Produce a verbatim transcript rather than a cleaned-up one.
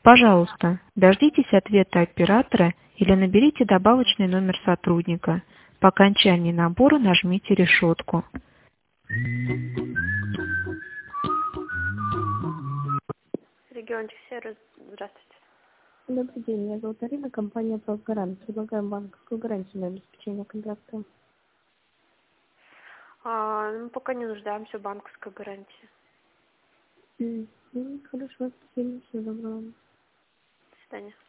Пожалуйста, дождитесь ответа оператора или наберите добавочный номер сотрудника. По окончании набора нажмите решетку. Региончик сервис, здравствуйте. Добрый день, меня зовут Арина, компания «Правгарант». Предлагаем банковскую гарантию на обеспечение контракта. А, мы пока не нуждаемся в банковской гарантии. Mm. Mm, хорошо, спасибо, всего доброго. До свидания.